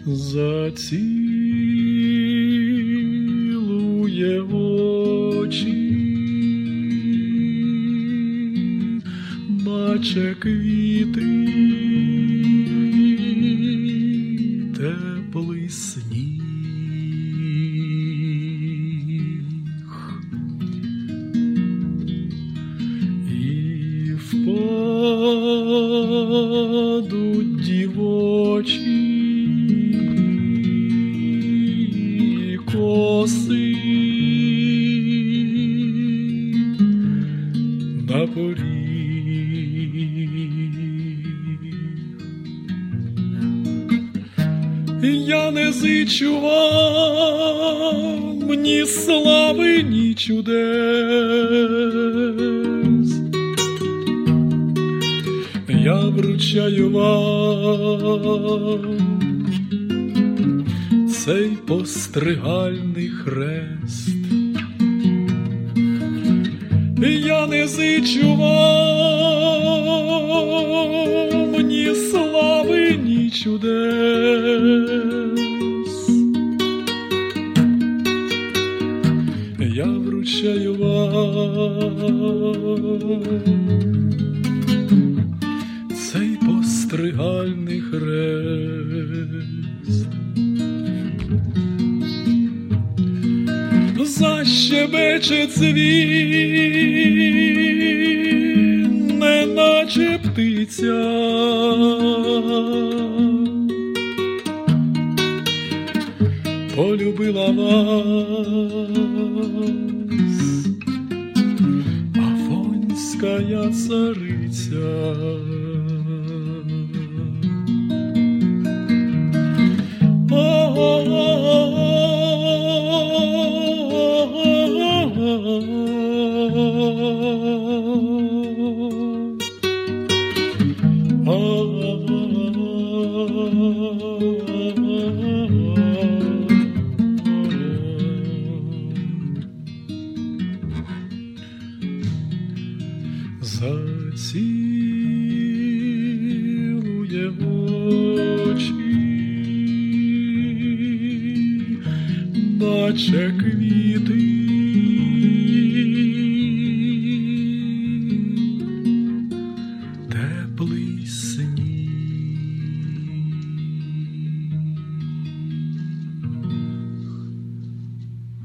зацілує очі, наче квіти, теплий сніг. І впадуть дівочі коси на поріг. Я не зичу вам ні слави, ні чудес. Я вручаю вам цей постригальний хрест. Я не зичу вам ні слави, ні чудес. Я вручаю вам цей постригальний хрест. Защебече дзвін, неначе птиця, полюбила вас афонська цариця. Зацілує очі, наче квіти,